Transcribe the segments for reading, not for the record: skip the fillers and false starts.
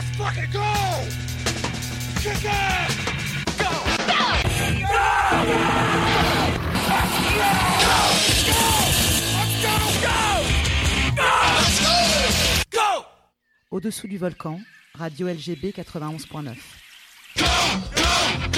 Let's fucking go! Kick ass! Go! Go! Go! Au-dessous du volcan, Radio LGB 91.9. Go! Go! Go!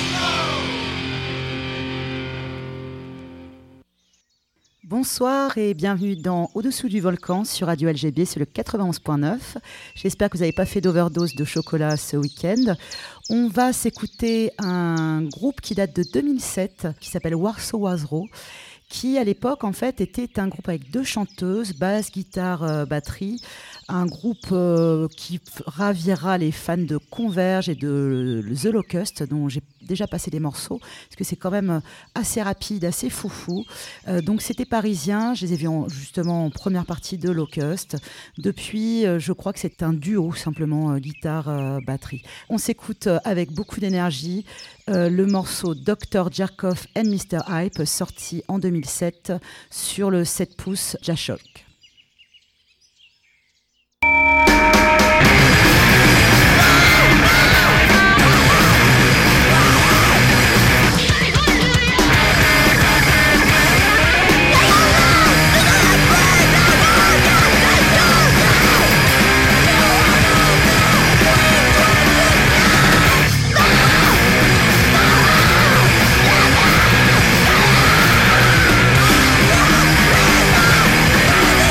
Bonsoir et bienvenue dans Au-dessous du volcan sur Radio LGB, c'est le 91.9. J'espère que vous n'avez pas fait d'overdose de chocolat ce week-end. On va s'écouter un groupe qui date de 2007, qui s'appelle Warsaw Wazro, qui à l'époque en fait était un groupe avec 2 chanteuses, basse, guitare, batterie, un groupe qui ravira les fans de Converge et de The Locust, dont j'ai déjà passé des morceaux, parce que c'est quand même assez rapide, assez foufou. Donc c'était parisien, je les ai vus justement en première partie de Locust. Depuis, je crois que c'est un duo, simplement guitare-batterie. On s'écoute avec beaucoup d'énergie le morceau Dr. Jerkoff and Mr. Hype, sorti en 2007 sur le 7 pouces Jashok. Yeah.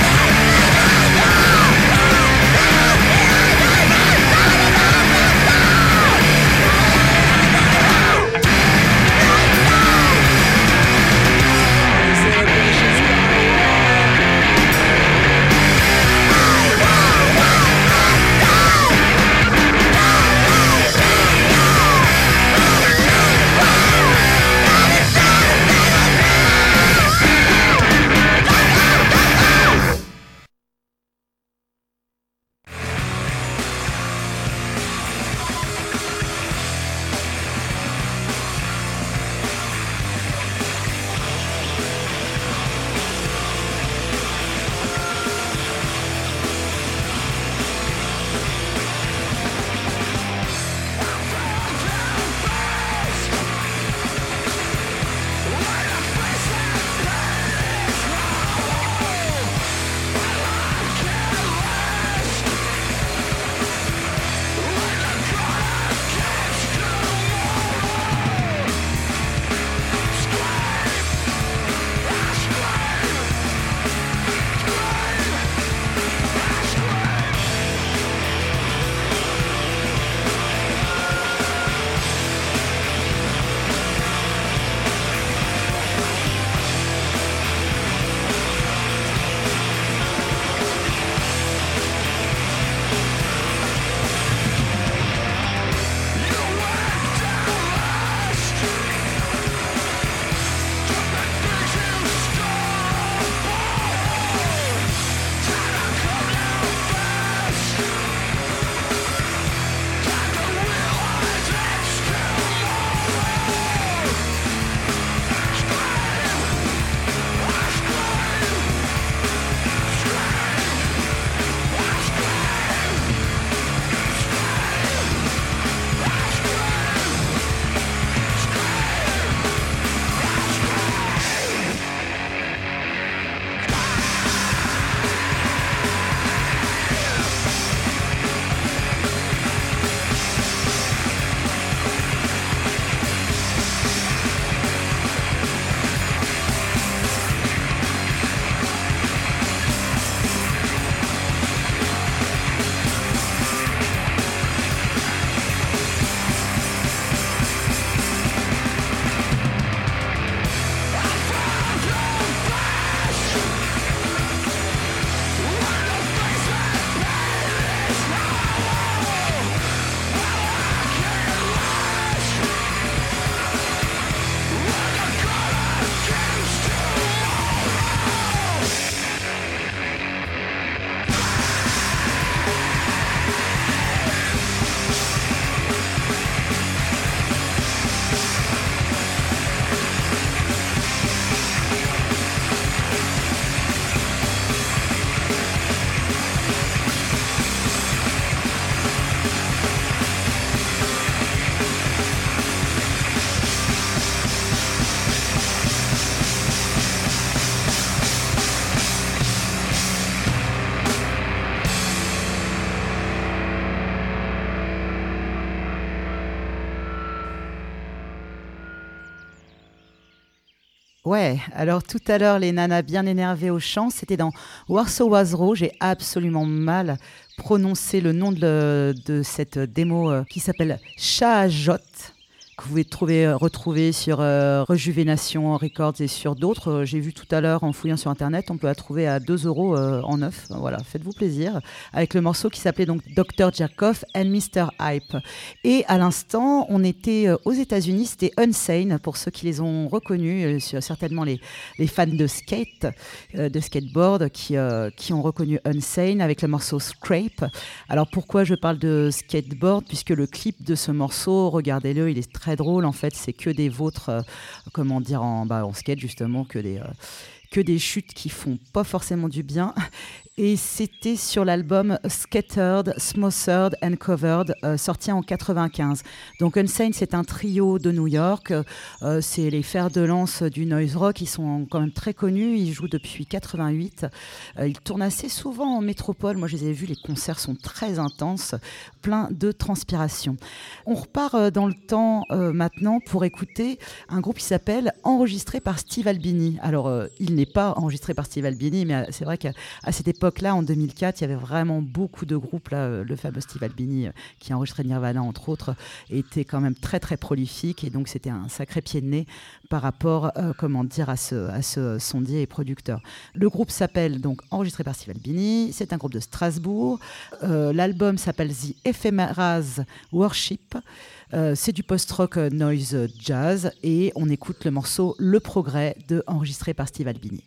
Ouais, alors tout à l'heure, les nanas bien énervées au chant, c'était dans Warsaw Was Raw. J'ai absolument mal prononcé le nom de cette démo qui s'appelle Shahajot, que vous pouvez retrouver sur Rejuvenation Records et sur d'autres. J'ai vu tout à l'heure en fouillant sur Internet, on peut la trouver à 2 euros en neuf. Voilà, faites-vous plaisir. Avec le morceau qui s'appelait donc Dr. Jerkoff and Mr. Hype. Et à l'instant, on était aux États-Unis, c'était Unsane, pour ceux qui les ont reconnus, certainement les fans de skate, de skateboard, qui ont reconnu Unsane avec le morceau Scrape. Alors pourquoi je parle de skateboard? Puisque le clip de ce morceau, regardez-le, il est très drôle. En fait, c'est que des vôtres, en skate justement, que des chutes qui font pas forcément du bien. Et c'était sur l'album Scattered, Smothered and Covered, sorti en 95. Donc Unsane, c'est un trio de New York. C'est les fers de lance du noise rock. Ils sont quand même très connus. Ils jouent depuis 88. Ils tournent assez souvent en métropole. Moi, je les ai vus. Les concerts sont très intenses, plein de transpiration. On repart dans le temps maintenant pour écouter un groupe qui s'appelle Enregistré par Steve Albini. Alors, il n'est pas enregistré par Steve Albini, mais c'est vrai qu'à cette époque-là, en 2004, il y avait vraiment beaucoup de groupes. Là, le fameux Steve Albini, qui a enregistré Nirvana, entre autres, était quand même très, très prolifique. Et donc, c'était un sacré pied de nez par rapport à ce sondier et producteur. Le groupe s'appelle donc Enregistré par Steve Albini. C'est un groupe de Strasbourg. L'album s'appelle The Ephemeras Worship. C'est du post-rock noise jazz. Et on écoute le morceau Le Progrès de Enregistré par Steve Albini.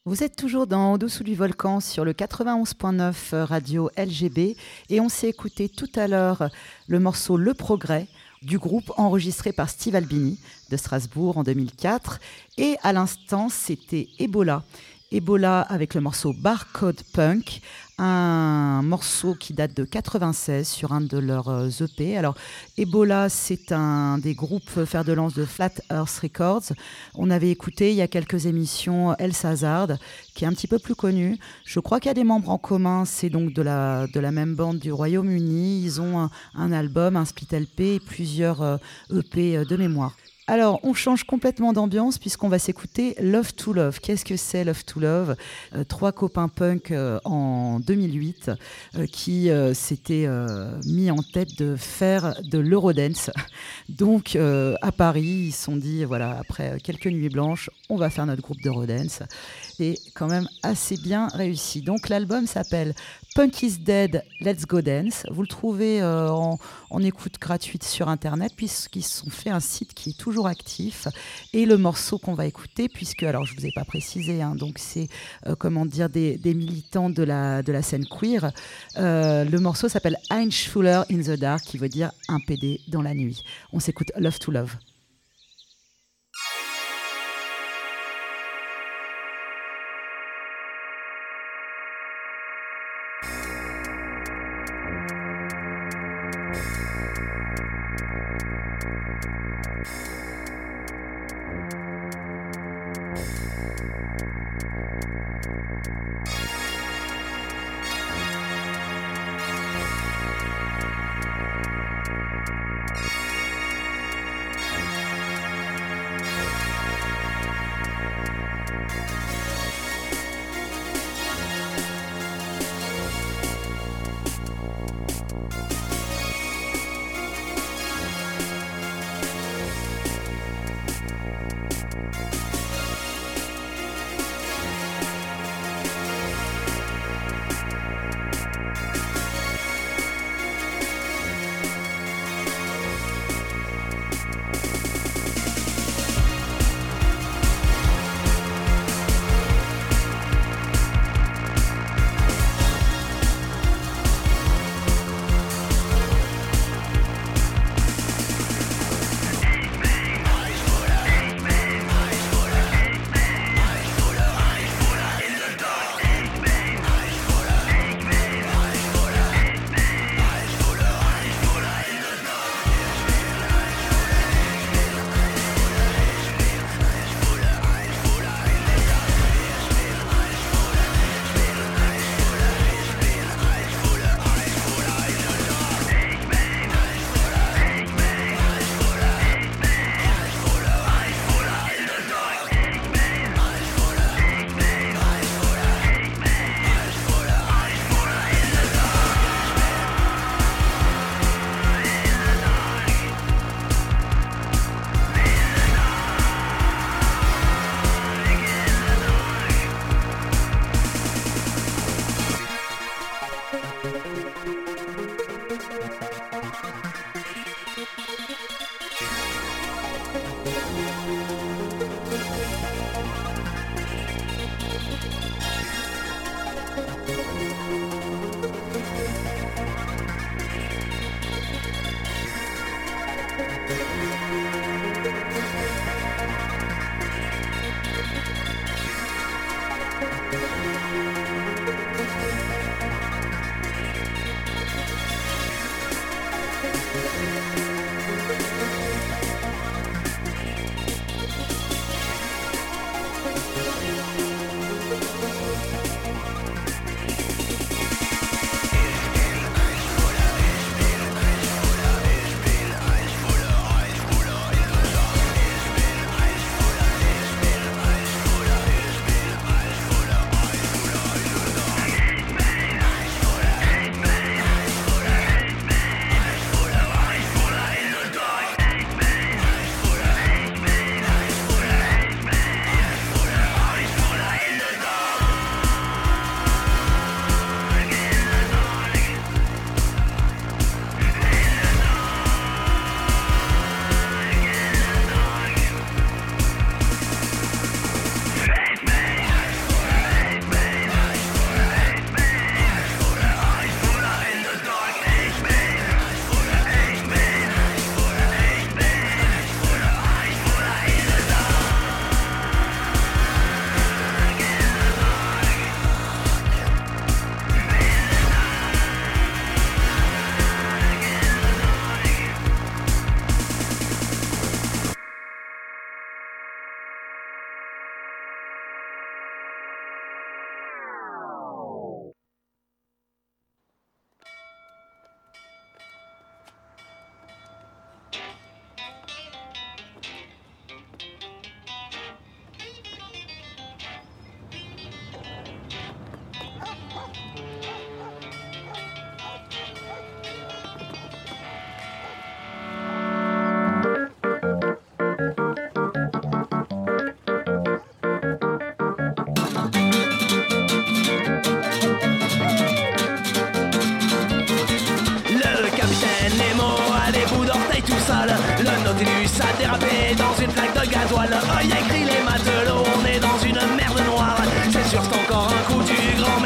Vous êtes toujours dans Au-dessous du volcan sur le 91.9 radio LGB et on s'est écouté tout à l'heure le morceau Le Progrès du groupe enregistré par Steve Albini de Strasbourg en 2004 et à l'instant c'était Ebola. Ebola avec le morceau Barcode Punk, un morceau qui date de 96 sur un de leurs EP. Alors Ebola, c'est un des groupes fer de lance de Flat Earth Records. On avait écouté il y a quelques émissions El Hazard, qui est un petit peu plus connu. Je crois qu'il y a des membres en commun, c'est donc de la même bande du Royaume-Uni. Ils ont un album, un split LP et plusieurs EP de mémoire. Alors, on change complètement d'ambiance puisqu'on va s'écouter Love to Love. Qu'est-ce que c'est Love to Love ? Trois copains punk en 2008 qui s'étaient mis en tête de faire de l'Eurodance. Donc, à Paris, ils se sont dit, voilà, après quelques nuits blanches, on va faire notre groupe d'Eurodance. Et quand même assez bien réussi. Donc, l'album s'appelle Punk is Dead, Let's Go Dance. Vous le trouvez en écoute gratuite sur Internet puisqu'ils se sont fait un site qui est toujours actif. Et le morceau qu'on va écouter, puisque, alors je ne vous ai pas précisé, hein, donc c'est des militants de la scène queer. Le morceau s'appelle Ein Schwuler in the Dark, qui veut dire un PD dans la nuit. On s'écoute Love to Love.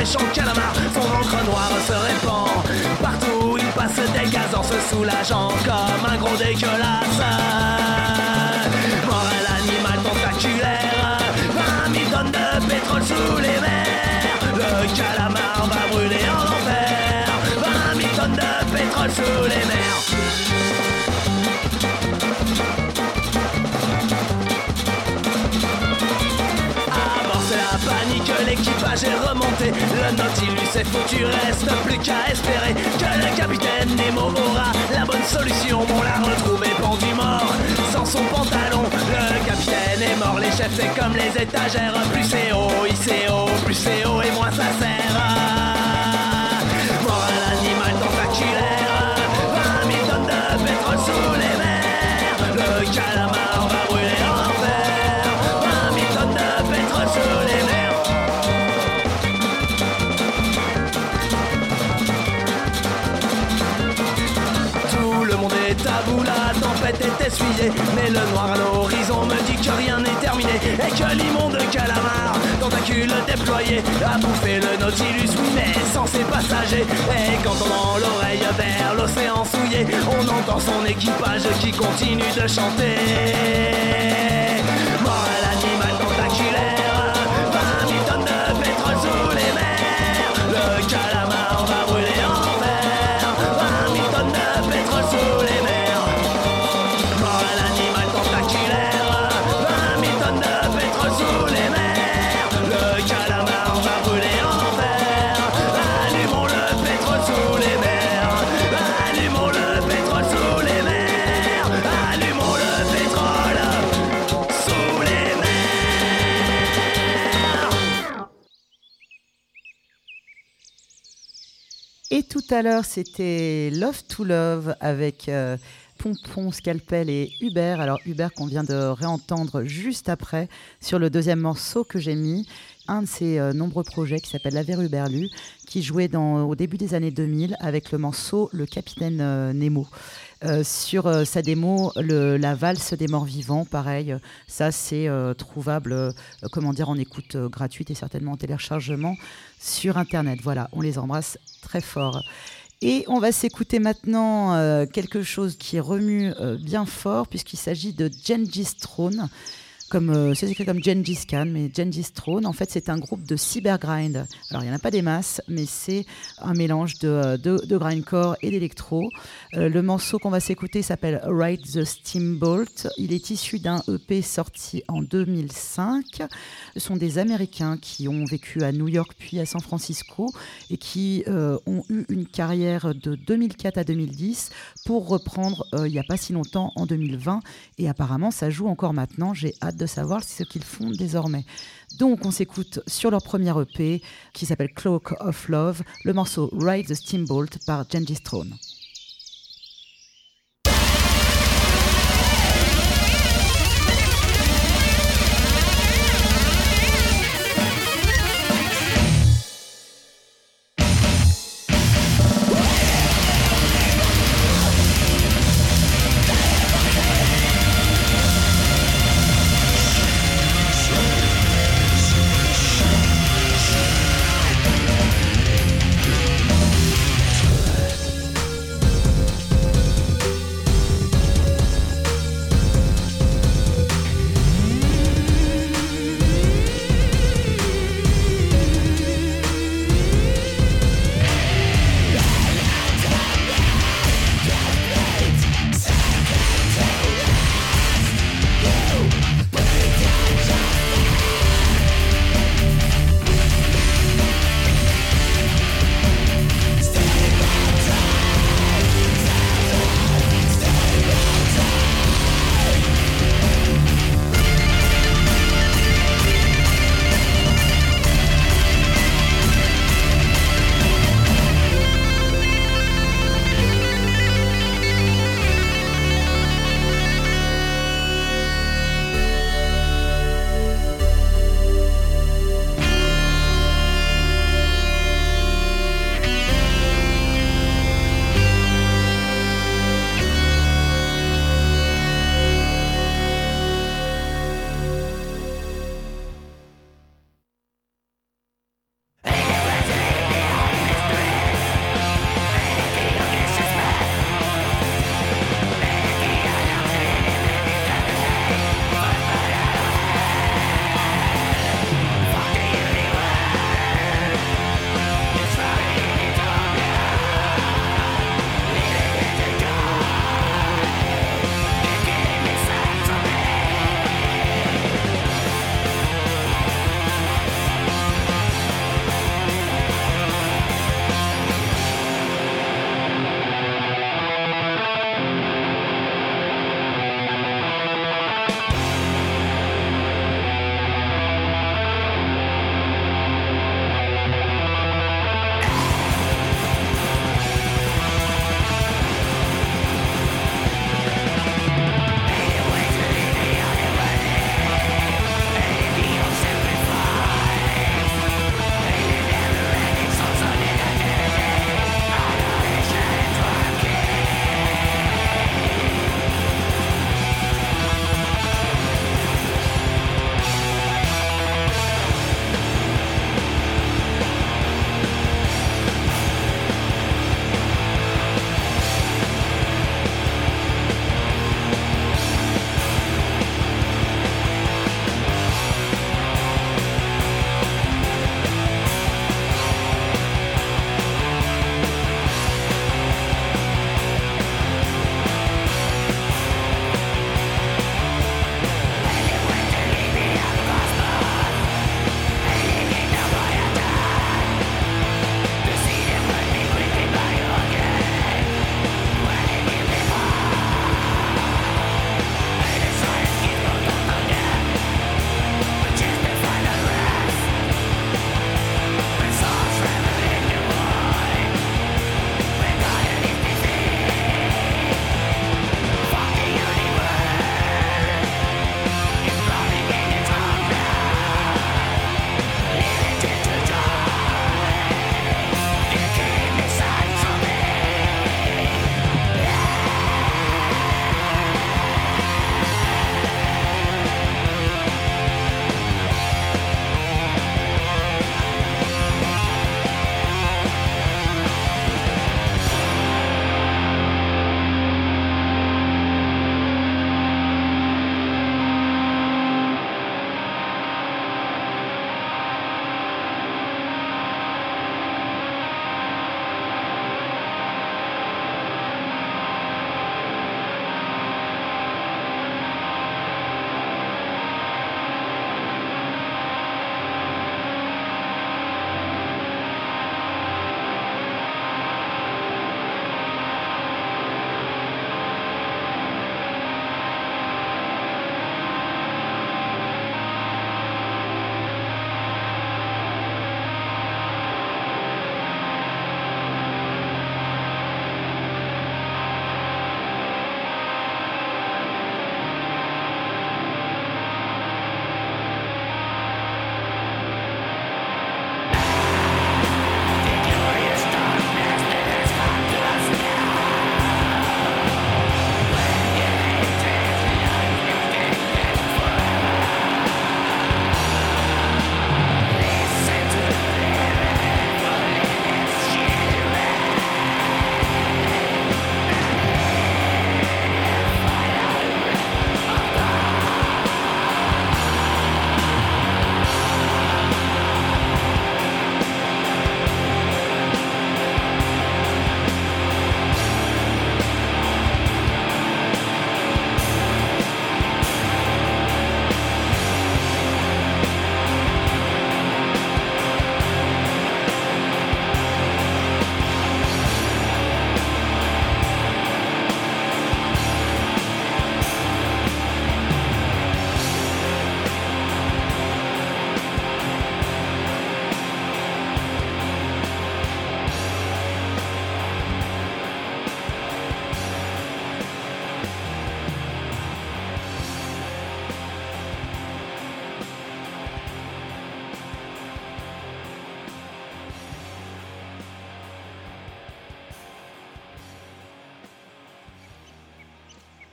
méchant calamar, son encre noire se répand. Partout où il passe des gaz en se soulageant comme un gros dégueulasse. Morel animal tentaculaire, 20 000 tonnes de pétrole sous les mers. Le calamar va brûler en enfer, 20 000 tonnes de pétrole sous les mers. Panique, l'équipage est remonté, le Nautilus est foutu, reste plus qu'à espérer que le capitaine Nemo aura la bonne solution. On l'a retrouvé pendu mort, sans son pantalon. Le capitaine est mort, les chefs c'est comme les étagères. Plus c'est haut, plus c'est haut et moins ça sert. Mort à l'animal tentaculaire, 20 000 tonnes de pétrole sous les mers. Le calamar va brûler en enfer, 20 000 tonnes de pétrole sous les mers. Tabou, la tempête est essuyée, mais le noir à l'horizon me dit que rien n'est terminé et que l'immonde calamar, tentacule déployé, a bouffé le Nautilus, oui mais sans ses passagers. Et quand on tend l'oreille vers l'océan souillé, on entend son équipage qui continue de chanter. Mort à l'animal tentaculaire, 20 000 tonnes de pétrole sous les mers. Le calamar va brûler en enfer, 20 000 tonnes de pétrole sous les mers. Et tout à l'heure, c'était Love to Love avec Pompon, Scalpel et Hubert. Alors Hubert qu'on vient de réentendre juste après sur le deuxième morceau que j'ai mis, un de ses nombreux projets qui s'appelle La Verruberlu, qui jouait au début des années 2000 avec le morceau Le Capitaine Nemo. Sur sa démo, la valse des morts vivants, pareil, ça c'est trouvable en écoute gratuite et certainement en téléchargement sur internet. Voilà, on les embrasse très fort. Et on va s'écouter maintenant quelque chose qui remue bien fort, puisqu'il s'agit de Gengis Throne. C'est écrit comme Gengis Khan, mais Gengis Throne, en fait, c'est un groupe de cybergrind. Alors, il n'y en a pas des masses, mais c'est un mélange de grindcore et d'électro. Le morceau qu'on va s'écouter s'appelle Ride the Steamboat. Il est issu d'un EP sorti en 2005. Ce sont des Américains qui ont vécu à New York puis à San Francisco et qui ont eu une carrière de 2004 à 2010 pour reprendre il n'y a pas si longtemps, en 2020. Et apparemment, ça joue encore maintenant. J'ai hâte de savoir ce qu'ils font désormais. Donc on s'écoute sur leur premier EP qui s'appelle Cloak of Love, le morceau Ride the Steamboat par Gengis Throne.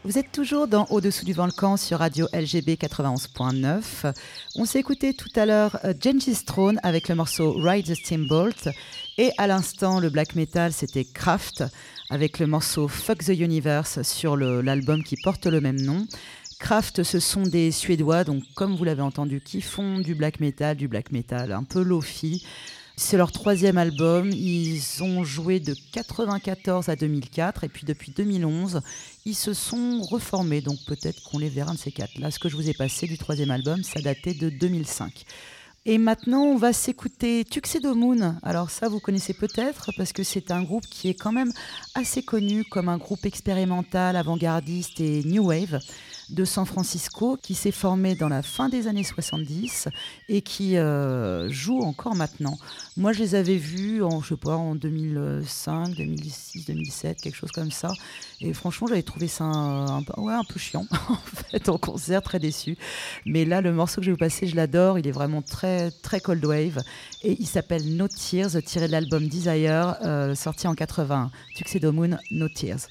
Vous êtes toujours dans Au-dessous du volcan sur Radio LGB 91.9. On s'est écouté tout à l'heure Gengis Throne avec le morceau Ride the Steamboat. Et à l'instant, le black metal, c'était Kraft avec le morceau Fuck the Universe sur l'album qui porte le même nom. Kraft, ce sont des Suédois, donc comme vous l'avez entendu, qui font du black metal un peu lo-fi. C'est leur 3e album. Ils ont joué de 1994 à 2004 et puis depuis 2011, ils se sont reformés. Donc peut-être qu'on les verra un de ces quatre. Là, ce que je vous ai passé du 3e album, ça datait de 2005. Et maintenant, on va s'écouter Tuxedo Moon. Alors ça, vous connaissez peut-être parce que c'est un groupe qui est quand même assez connu comme un groupe expérimental, avant-gardiste et new wave de San Francisco qui s'est formé dans la fin des années 70 et qui joue encore maintenant. Moi, je les avais vus en 2005, 2006, 2007, quelque chose comme ça. Et franchement, j'avais trouvé ça un peu chiant, en fait, en concert, très déçu. Mais là, le morceau que je vais vous passer, je l'adore. Il est vraiment très, très cold wave. Et il s'appelle No Tears, tiré de l'album Desire, sorti en 81. Tuxedo Moon, No Tears.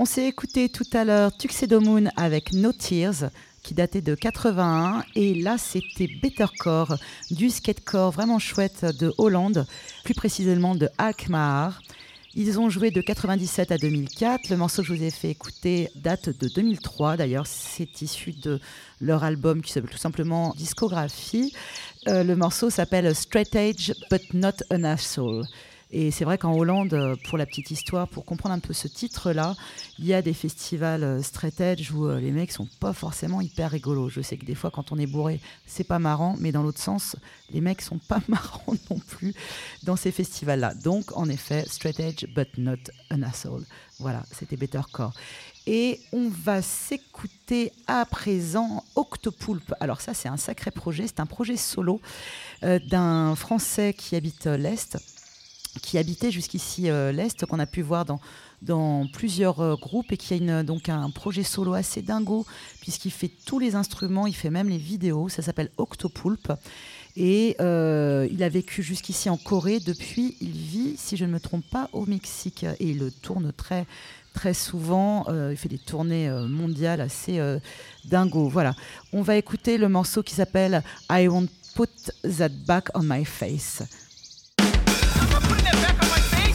On s'est écouté tout à l'heure Tuxedo Moon avec No Tears, qui datait de 81, et là c'était Bettercore, du skatecore vraiment chouette de Hollande, plus précisément de Alkmaar. Ils ont joué de 97 à 2004. Le morceau que je vous ai fait écouter date de 2003. D'ailleurs, c'est issu de leur album qui s'appelle tout simplement Discographie. Le morceau s'appelle Straight Edge But Not an Asshole. Et c'est vrai qu'en Hollande, pour la petite histoire, pour comprendre un peu ce titre-là, il y a des festivals straight edge où les mecs sont pas forcément hyper rigolos. Je sais que des fois, quand on est bourré, c'est pas marrant, mais dans l'autre sens, les mecs sont pas marrants non plus dans ces festivals-là. Donc, en effet, straight edge but not an asshole. Voilà, c'était Bettercore. Et on va s'écouter à présent Octopoulpe. Alors ça, c'est un sacré projet. C'est un projet solo d'un Français qui habite l'Est, qui habitait jusqu'ici l'Est, qu'on a pu voir dans plusieurs groupes, et qui a donc un projet solo assez dingo, puisqu'il fait tous les instruments, il fait même les vidéos. Ça s'appelle Octopoulpe. Et il a vécu jusqu'ici en Corée. Depuis, il vit, si je ne me trompe pas, au Mexique. Et il tourne très, très souvent. Il fait des tournées mondiales assez dingo. Voilà. On va écouter le morceau qui s'appelle I Won't Put That Back on My Face. Putting it back on my face.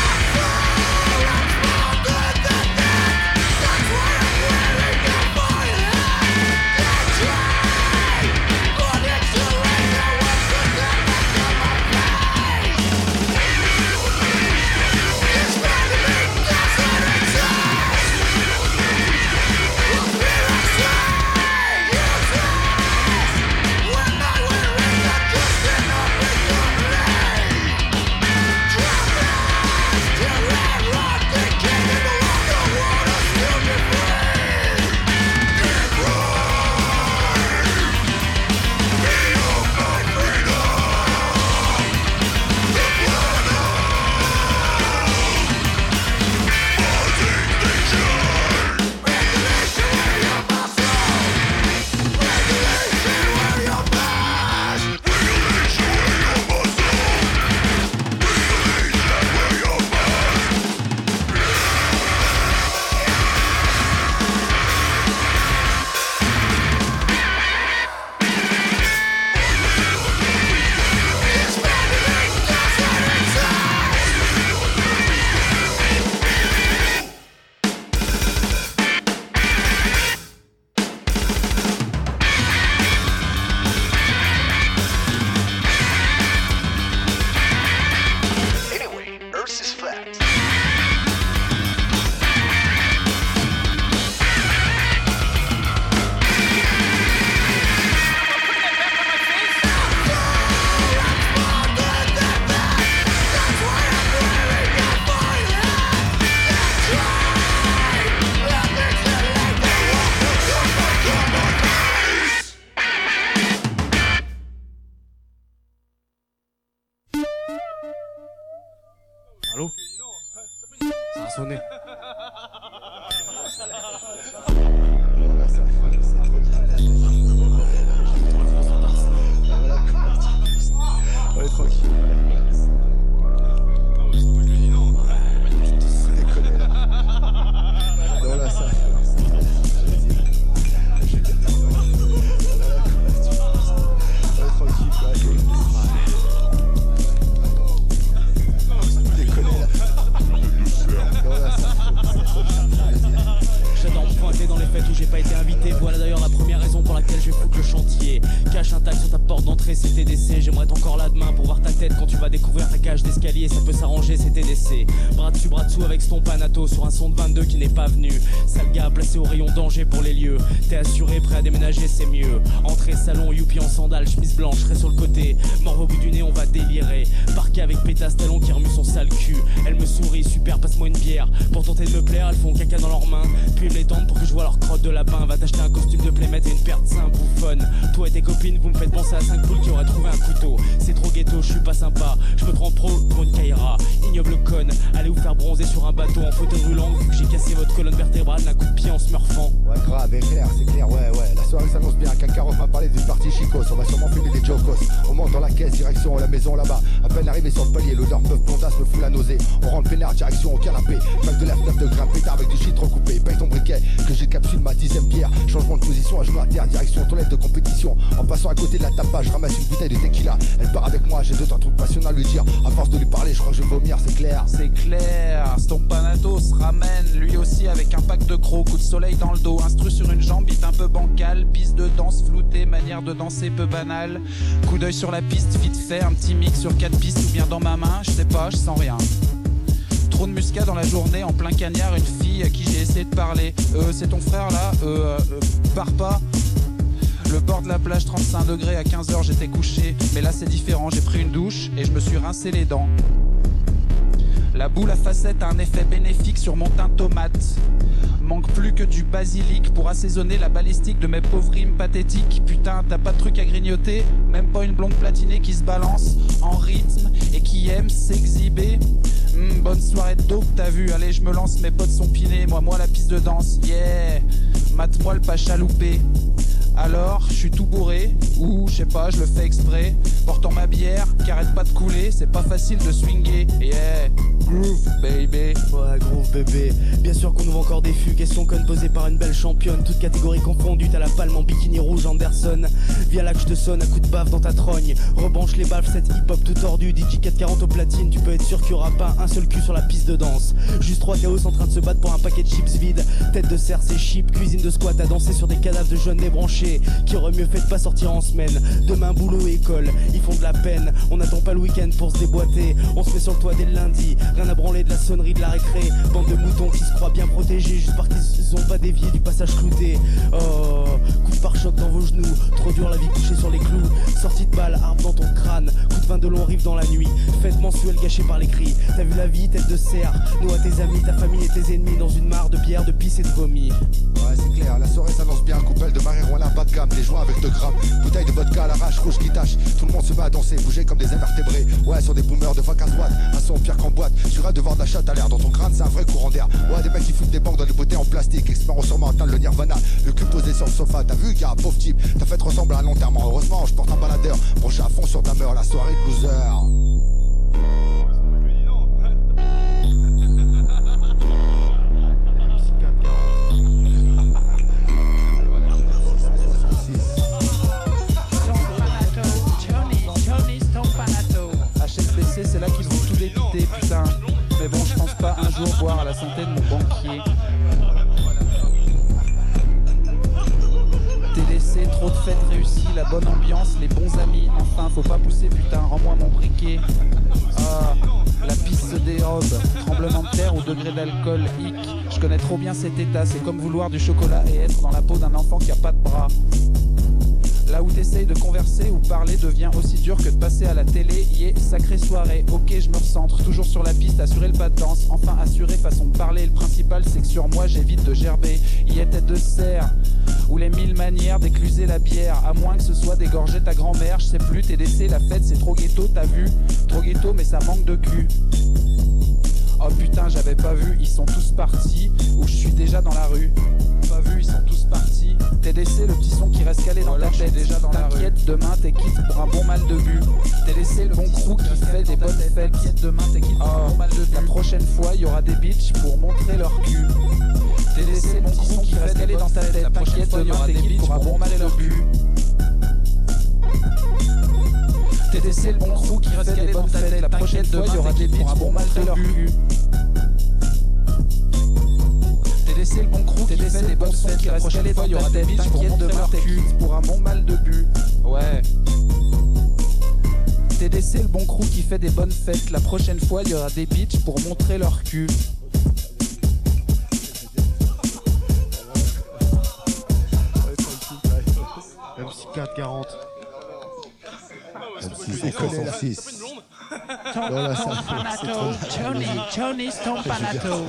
Allô? Ça a sonné. Ouais, tranquille. Non, là, ça. Ouais, tranquille, quoi. J'adore me pointer dans les fêtes où j'ai pas été invité. Voilà d'ailleurs la première raison pour laquelle je vais foutre le chantier. Cache un tag sur ta porte d'entrée, c'est TDC. J'aimerais être encore là demain pour voir ta tête quand tu vas découvrir ta cage d'escalier. Ça peut s'arranger, c'est TDC. Bras dessous avec ton panato sur un son de 22 qui n'est pas venu. Sale gars placé au rayon danger pour les lieux. T'es assuré, prêt à déménager, c'est mieux. Entrée salon, youpi en sandales, chemise blanche, serai sur le côté. Mort au bout du nez, on va délirer. Parqué avec pétasse talon qui remue son sale cul. Elle me sourit, super, passe-moi une bière. Pour tenter de me plaire, elles font caca dans leurs mains. Puis me les tendent pour que je vois leur crotte de lapin. Va t'acheter un costume de playmate et une paire de seins bouffonne. Toi et tes copines, vous me faites penser à 5 poules qui auraient trouvé un couteau. C'est trop ghetto, je suis pas sympa. Je me prends pro pour une Kaira. Ignoble conne, allez vous faire bronzer sur un bateau en fauteuil roulant. Vu que j'ai cassé votre colonne vertébrale d'un coup de pied en smurfant. Ouais, grave, et clair, c'est clair, ouais. La soirée s'annonce bien. Kakarot m'a parlé d'une partie chicos. On va sûrement fumer des jokos. On monte dans la caisse, direction la maison là-bas. À peine arrivé sur le palier, l'odeur meuf blondasse me fout la nausée. On rentre me vénère, direction au canapé. Mec de F9 de grain, pétard avec du shit recoupé. Paye ton briquet, que j'ai capsule ma 10ème bière. Changement de position, à genoux à terre, direction toilette de compétition. En passant à côté de la tapa, je ramasse une bouteille de tequila. Elle part avec moi, j'ai 2-3 trucs passionnants à lui dire. À force de lui parler, je crois que je vais vomir, c'est clair. C'est clair, Stompanato se ramène, lui aussi avec un pack de gros, coup de soleil dans le dos, instru sur une jambe, beat un peu bancal, piste de danse floutée, manière de danser peu banale. Coup d'œil sur la piste, vite fait, un petit mix sur 4 pistes ou bien dans ma main, je sais pas, je sens rien. Trop de muscat dans la journée, en plein cagnard, une fille à qui j'ai essayé de parler. C'est ton frère là pars pas. Le bord de la plage, 35 degrés, à 15h j'étais couché. Mais là c'est différent, j'ai pris une douche et je me suis rincé les dents. La boule à facettes a un effet bénéfique sur mon teint tomate. Manque plus que du basilic pour assaisonner la balistique de mes pauvres rimes pathétiques. Putain, t'as pas de truc à grignoter? Même pas une blonde platinée qui se balance en rythme et qui aime s'exhiber? Bonne soirée de dope, t'as vu? Allez, je me lance, mes potes sont pinés. Moi la piste de danse, yeah. Mate-moi le pas chaloupé. Alors, je suis tout bourré, ou je sais pas, je le fais exprès. Portant ma bière, qui arrête pas de couler, c'est pas facile de swinguer. Yeah, groove baby. Ouais, groove bébé. Bien sûr qu'on ouvre encore des fûts. Question conne posée par une belle championne. Toute catégorie confondue, t'as la palme en bikini rouge Anderson. Via là que je te sonne, à coup de baffe dans ta trogne. Rebranche les baffes, cette hip hop tout tordu. DJ 440 au platine, tu peux être sûr qu'il y aura pas un seul cul sur la piste de danse. Juste 3 chaos en train de se battre pour un paquet de chips vides. Tête de cerf, c'est cheap, cuisine de squat à danser sur des cadavres de jeunes débranchés. Qui aurait mieux fait de pas sortir en semaine. Demain boulot et école, ils font de la peine. On n'attend pas le week-end pour se déboîter. On se met sur le toit dès le lundi. Rien à branler de la sonnerie de la récré. Bande de moutons qui se croient bien protégés juste parce qu'ils ont pas dévié du passage clouté. Oh, coup de pare-choc dans vos genoux. Trop dur la vie couchée sur les clous. Sortie de balle, arbre dans ton crâne. Coup de vin de long rive dans la nuit. Fête mensuelle gâchée par les cris. T'as vu la vie, tête de cerf. Nous à tes amis, ta famille et tes ennemis. Dans une mare de bière, de pisse et de vomi. Ouais, c'est clair, la soirée s'annonce bien. Coupelle de marijuana bas de gamme, des joints avec 2 grammes. Bouteille de vodka à l'arrache, rouge qui tâche. Tout le monde se met à danser, bouger comme des invertébrés. Ouais, sur des boomers de fac à droite. Un son pire qu'en boîte. Sur un devant d'achat, t'as l'air dans ton crâne, c'est un vrai courant d'air. Ouais, des mecs qui fument des banques dans des bouteilles en plastique. Expert sûrement atteindre le nirvana. Le cul posé sur le sofa, t'as vu qu'il y a un pauvre type. Ta fête ressemble à un enterrement. Heureusement, je porte un baladeur. Prochain à fond sur ta meur, la soirée de loser. HSBC, c'est là qu'ils vont tout débiter, putain. Mais bon, je pense pas un jour boire à la santé de mon banquier. TDC, trop de fêtes réussies, la bonne ambiance, les bons amis. Enfin, faut pas pousser, putain, rends-moi mon briquet. Ah, la piste se dérobe, tremblement de terre au degré d'alcool, hic. Je connais trop bien cet état, c'est comme vouloir du chocolat et être dans la peau d'un enfant qui a pas de bras. Là où t'essayes de converser ou parler devient aussi dur que de passer à la télé. Yeah, sacrée soirée, ok je me recentre. Toujours sur la piste, assurer le pas de danse. Enfin assurer façon de parler. Le principal c'est que sur moi j'évite de gerber. Yeah, tête de cerf, ou les 1000 manières d'écluser la bière. À moins que ce soit d'égorger ta grand-mère. Je sais plus, TDC, la fête c'est trop ghetto, t'as vu? Trop ghetto mais ça manque de cul. Oh putain j'avais pas vu, ils sont tous partis. Ou je suis déjà dans la rue. Pas vu, ils sont tous partis. TDC, le petit son qui reste calé dans ta tête. Déjà dans la rue. T'inquiète, demain t'es quitte pour un bon mal de but. TDC, le bon crew qui fait des bonnes fêtes. T'inquiète, demain t'es quitte pour un bon mal de but. La prochaine fois, il y aura des bitches pour montrer leur cul. TDC, le bon son qui reste calé dans ta tête. La prochaine fois, il y aura des bitches pour un bon mal de but. TDC, le bon crew qui reste calé dans ta tête. La prochaine fois, il y aura des bitches pour un bon mal de but. TDC, le bon crew qui fait des bons sons qui restent calés dans ta tête. T'inquiète, demain t'es quitte pour un bon mal de but. Ouais. TDC, le bon crew qui fait des bonnes fêtes. La prochaine fois, il y aura des bitches pour montrer leur cul. MC 440. MC 66. Voilà, ça Johnny Stompanato.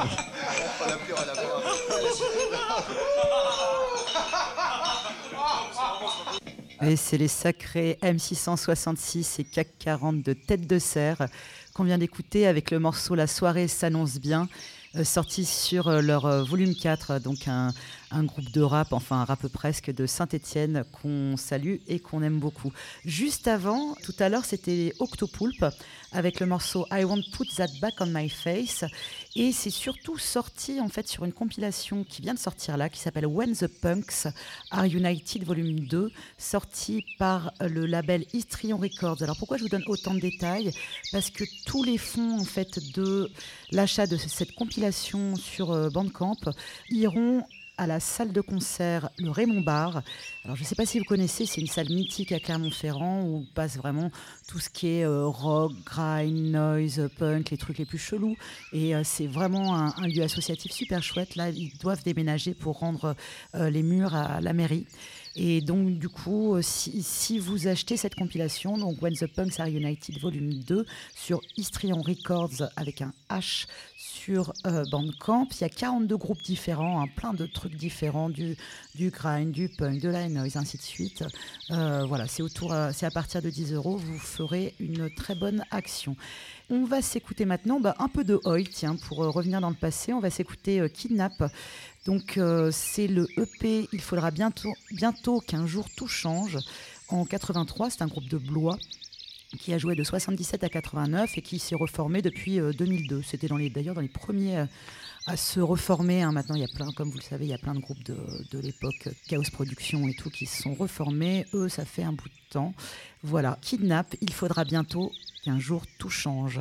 Et c'est les sacrés M666 et CAC 40 de Tête de Cerf qu'on vient d'écouter avec le morceau La soirée s'annonce bien, sorti sur leur volume 4, donc un un groupe de rap, enfin un rap presque de Saint-Étienne qu'on salue et qu'on aime beaucoup. Juste avant, tout à l'heure, c'était Octopoulpe avec le morceau I Won't Put That Back on My Face, et c'est surtout sorti en fait sur une compilation qui vient de sortir là, qui s'appelle When the Punks Are United Volume 2, sorti par le label Histrion Records. Alors pourquoi je vous donne autant de détails ? Parce que tous les fonds en fait de l'achat de cette compilation sur Bandcamp iront à la salle de concert le Raymond Bar. Alors je ne sais pas si vous connaissez, c'est une salle mythique à Clermont-Ferrand où passe vraiment tout ce qui est rock, grind, noise, punk, les trucs les plus chelous. Et c'est vraiment un lieu associatif super chouette. Là, ils doivent déménager pour rendre les murs à la mairie. Et donc, du coup, si vous achetez cette compilation, donc When the Punks Are United Volume 2, sur Histrion Records avec un H sur Bandcamp, il y a 42 groupes différents, hein, plein de trucs différents, du grind, du punk, de la noise, ainsi de suite. Voilà, c'est à partir de 10 €, vous ferez une très bonne action. On va s'écouter maintenant un peu de Oi, tiens, pour revenir dans le passé. On va s'écouter Kidnap. Donc c'est le EP Il faudra bientôt qu'un jour tout change. En 83, c'est un groupe de Blois qui a joué de 77 à 89 et qui s'est reformé depuis 2002. C'était d'ailleurs dans les premiers à se reformer. Hein. Maintenant, il y a plein, comme vous le savez, il y a plein de groupes de l'époque, Chaos Production et tout, qui se sont reformés. Eux, ça fait un bout de temps. Voilà, Kidnap, Il faudra bientôt qu'un jour tout change.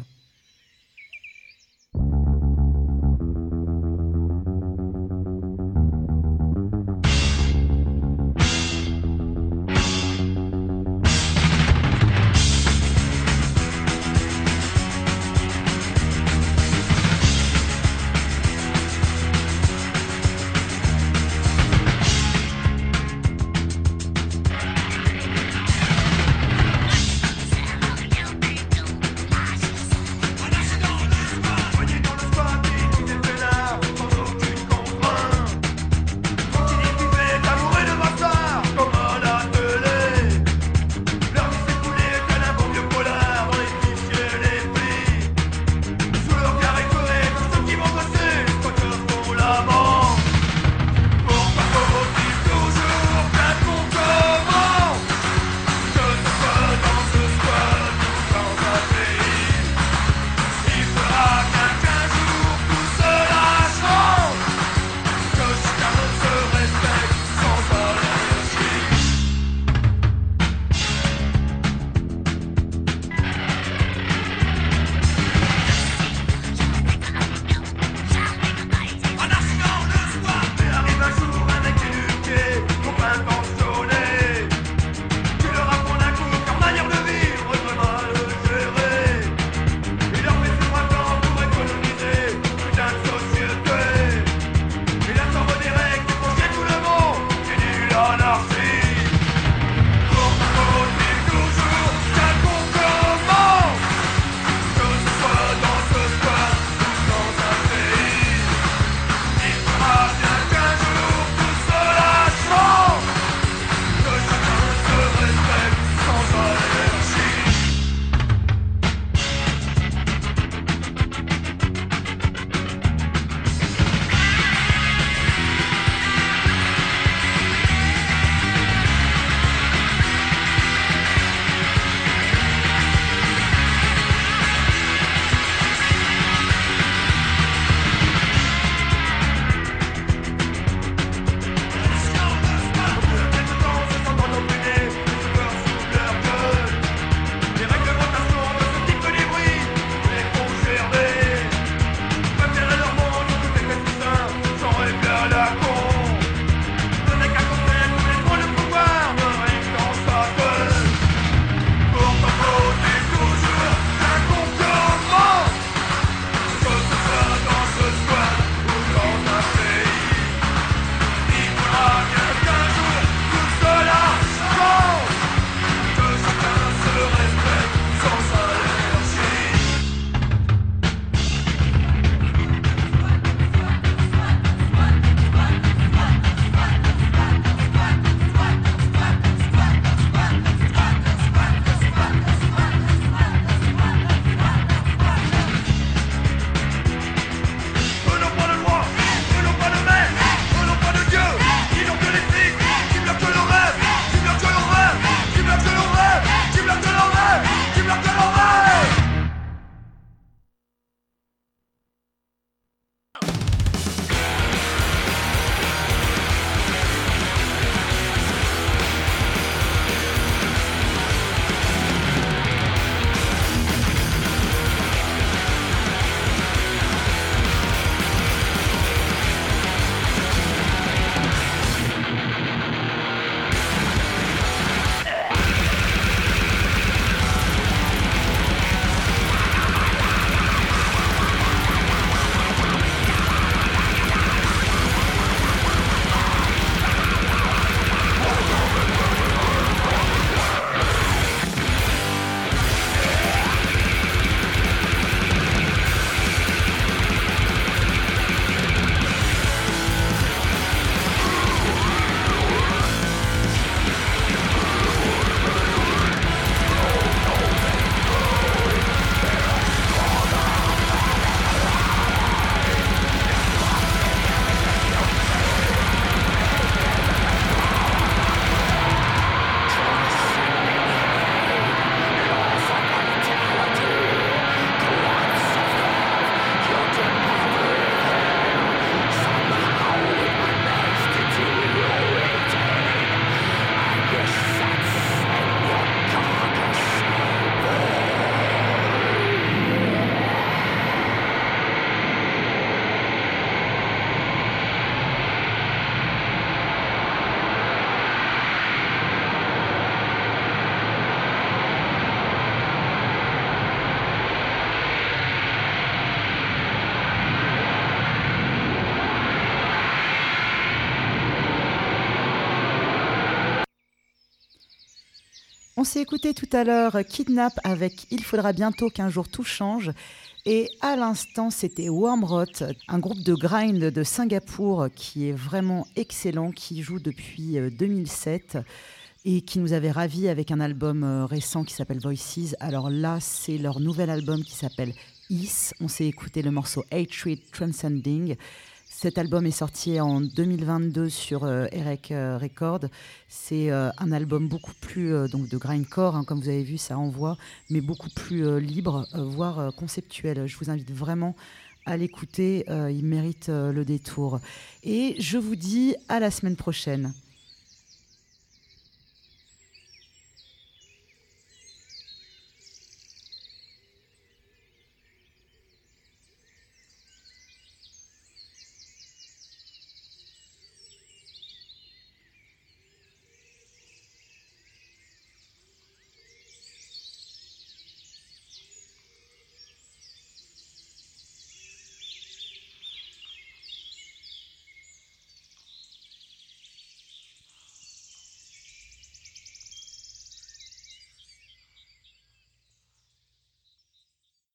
On s'est écouté tout à l'heure Kidnap avec Il faudra bientôt qu'un jour tout change. Et à l'instant, c'était Wormrot, un groupe de grind de Singapour qui est vraiment excellent, qui joue depuis 2007 et qui nous avait ravis avec un album récent qui s'appelle Voices. Alors là, c'est leur nouvel album qui s'appelle Is. On s'est écouté le morceau Hatred Transcending. Cet album est sorti en 2022 sur Erec Records. C'est un album beaucoup plus donc de grindcore, comme vous avez vu, ça envoie, mais beaucoup plus libre, voire conceptuel. Je vous invite vraiment à l'écouter, il mérite le détour. Et je vous dis à la semaine prochaine.